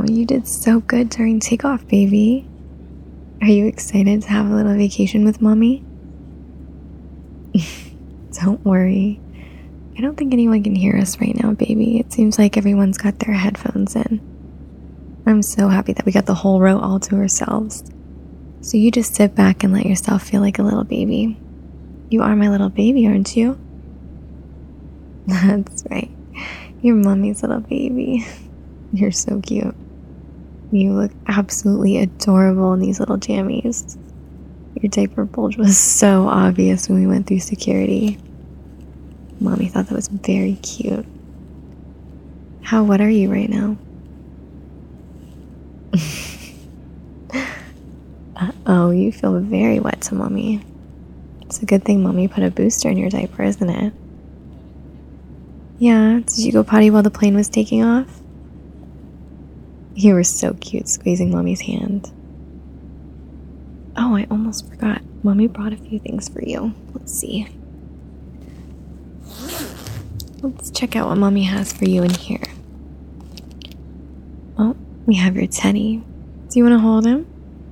you did so good during takeoff, baby. Are you excited to have a little vacation with mommy? Don't worry. I don't think anyone can hear us right now, baby. It seems like everyone's got their headphones in. I'm so happy that we got the whole row all to ourselves. So you just sit back and let yourself feel like a little baby. You are my little baby, aren't you? That's right. You're mommy's little baby. You're so cute. You look absolutely adorable in these little jammies. Your diaper bulge was so obvious when we went through security. Mommy thought that was very cute. How wet are you right now? Uh-oh, you feel very wet to mommy. It's a good thing mommy put a booster in your diaper, isn't it? Yeah, did you go potty while the plane was taking off? You were so cute squeezing mommy's hand. Oh, I almost forgot. Mommy brought a few things for you. Let's see. Let's check out what mommy has for you in here. Oh, we have your teddy. Do you want to hold him?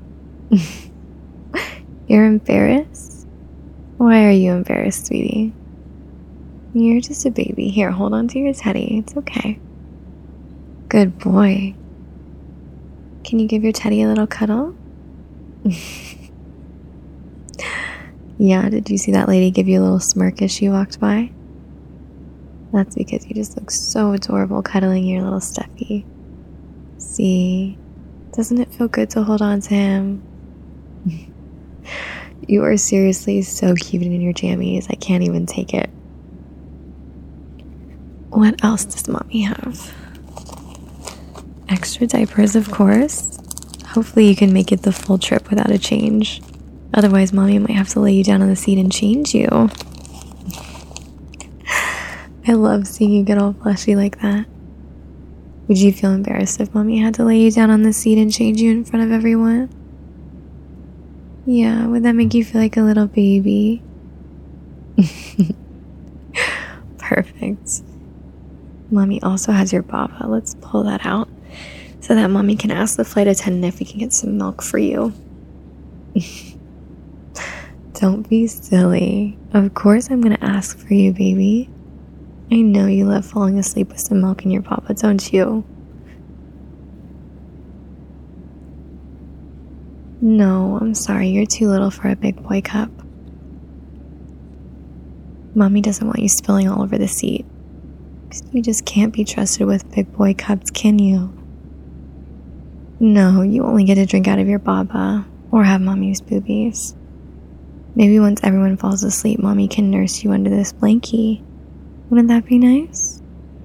You're embarrassed? Why are you embarrassed, sweetie? You're just a baby. Here, hold on to your teddy. It's okay. Good boy. Can you give your teddy a little cuddle? Yeah, did you see that lady give you a little smirk as she walked by? That's because you just look so adorable cuddling your little stuffy. See? Doesn't it feel good to hold on to him? You are seriously so cute in your jammies. I can't even take it. What else does mommy have? Extra diapers, of course. Hopefully you can make it the full trip without a change. Otherwise, mommy might have to lay you down on the seat and change you. I love seeing you get all fleshy like that. Would you feel embarrassed if mommy had to lay you down on the seat and change you in front of everyone? Yeah, would that make you feel like a little baby? Perfect. Mommy also has your baba. Let's pull that out so that mommy can ask the flight attendant if we can get some milk for you. Don't be silly. Of course I'm gonna ask for you, baby. I know you love falling asleep with some milk in your papa, don't you? No, I'm sorry. You're too little for a big boy cup. Mommy doesn't want you spilling all over the seat. You just can't be trusted with big boy cups, can you? No, you only get to drink out of your baba or have mommy's boobies. Maybe once everyone falls asleep, mommy can nurse you under this blankie. Wouldn't that be nice?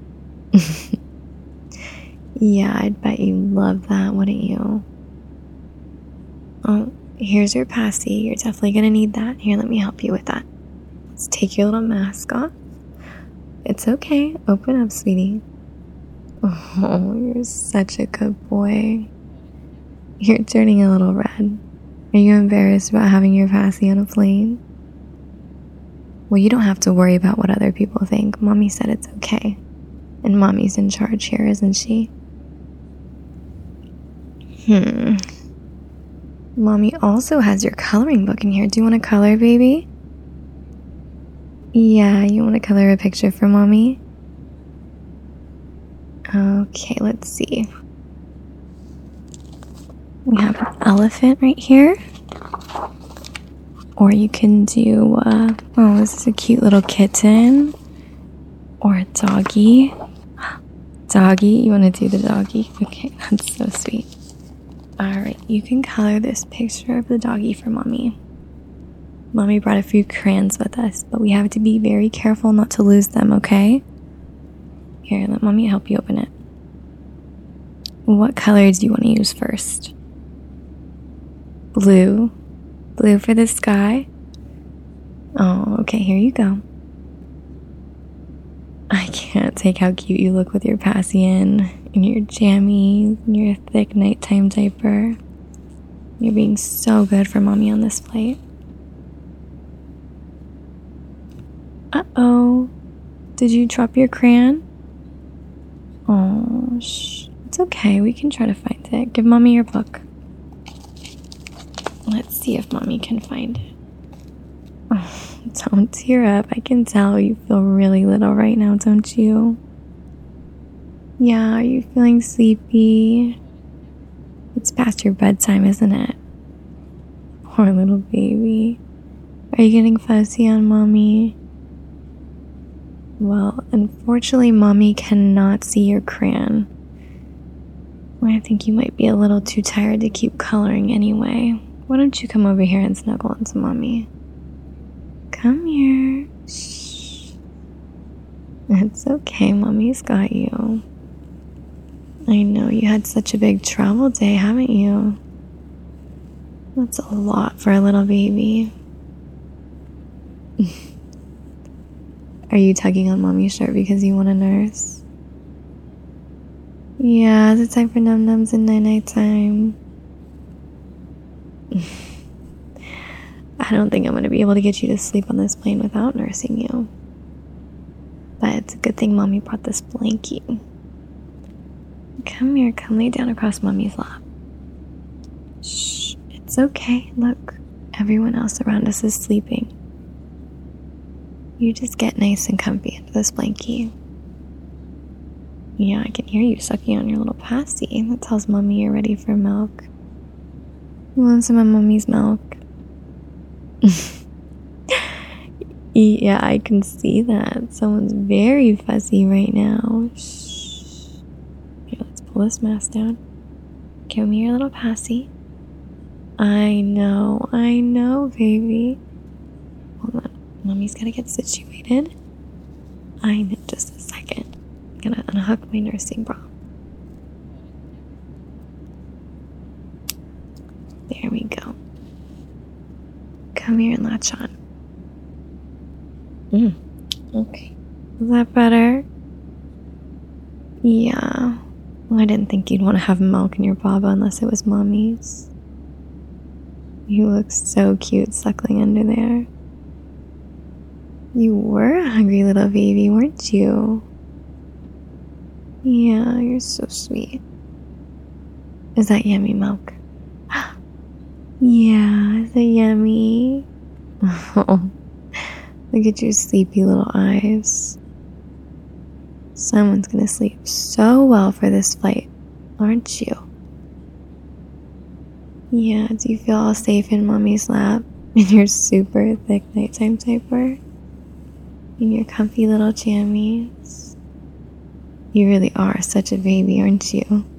Yeah, I'd bet you love that, wouldn't you? Oh, here's your passy. You're definitely gonna need that. Here, let me help you with that. Let's take your little mask off. It's okay. Open up, sweetie. Oh, you're such a good boy. You're turning a little red. Are you embarrassed about having your passy on a plane? Well, you don't have to worry about what other people think. Mommy said it's okay. And mommy's in charge here, isn't she? Mommy also has your coloring book in here. Do you want to color, baby? Yeah, you want to color a picture for mommy? Okay, let's see. We have an elephant right here. Or you can do, oh, this is a cute little kitten. Or a doggy. Doggy, you want to do the doggy? Okay, that's so sweet. Alright, you can color this picture of the doggy for mommy. Mommy brought a few crayons with us, but we have to be very careful not to lose them, okay? Here, let mommy help you open it. What color do you want to use first? Blue. Blue for the sky? Oh, okay, here you go. I can't take how cute you look with your passy in your jammies, and your thick nighttime diaper. You're being so good for mommy on this flight. Uh-oh. Did you drop your crayon? Oh, shh. it's okay. We can try to find it. Give mommy your book. Let's see if mommy can find it. Oh, don't tear up. I can tell you feel really little right now, don't you? Yeah, are you feeling sleepy? It's past your bedtime, isn't it? Poor little baby. Are you getting fussy on mommy? Well, unfortunately, mommy cannot see your crayon. I think you might be a little too tired to keep coloring anyway. Why don't you come over here and snuggle into mommy? Come here. Shh. It's okay, mommy's got you. I know you had such a big travel day, haven't you? That's a lot for a little baby. Are you tugging on mommy's shirt because you want to nurse? Yeah, it's time for num-nums and night-night time. I don't think I'm going to be able to get you to sleep on this plane without nursing you. But it's a good thing mommy brought this blankie. Come here, come lay down across mommy's lap. Shh, it's okay. Look, everyone else around us is sleeping. You just get nice and comfy under this blankie. Yeah, I can hear you sucking on your little passy. That tells mommy you're ready for milk. You want some of mommy's milk? Yeah, I can see that. Someone's very fussy right now. Shh. Here, let's pull this mask down. Give me your little passy. I know, baby. Hold on. Mommy's gotta get situated. I know, just a second. I'm gonna unhook my nursing bra. There we go. Come here and latch on. Okay. Is that better? Yeah. Well, I didn't think you'd want to have milk in your baba unless it was mommy's. You look so cute suckling under there. You were a hungry little baby, weren't you? Yeah, you're so sweet. Is that yummy milk? Yeah, is it yummy? Oh, look at your sleepy little eyes. Someone's gonna sleep so well for this flight, aren't you? Yeah, do you feel all safe in mommy's lap? In your super thick nighttime diaper? In your comfy little jammies? You really are such a baby, aren't you?